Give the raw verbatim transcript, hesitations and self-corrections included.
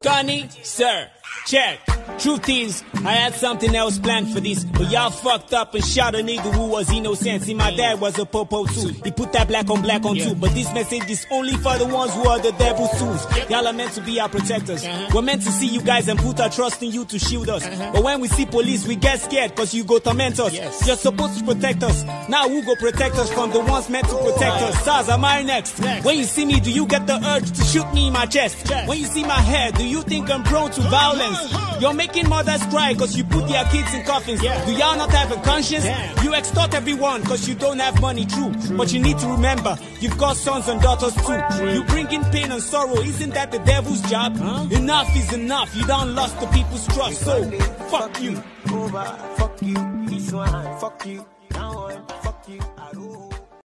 Connie, sir, check. Truth is, I had something else planned for this, but y'all fucked up and shot a nigga who was innocent. See, my dad was a popo too. He put that black on black on yeah. too. But this message is only for the ones who are the devil's tools. Yep. Y'all are meant to be our protectors. Uh-huh. We're meant to see you guys and put our trust in you to shield us. Uh-huh. But when we see police, we get scared cause you go torment us. Yes. You're supposed to protect us. Now who go protect us from the ones meant to protect us? Sars, am I next? next? When you see me, do you get the urge to shoot me in my chest? Yes. When you see my hair, do you think I'm prone to violence? You're making mothers cry cause you put their kids in coffins. Yeah. Do y'all not have a conscience? Damn. You extort everyone cause you don't have money, true. true. But you need to remember, you've got sons and daughters too. True. You bring in pain and sorrow, isn't that the devil's job? Huh? Enough is enough, you done lost the people's trust. So, fuck you. Over, fuck you, this one, fuck you.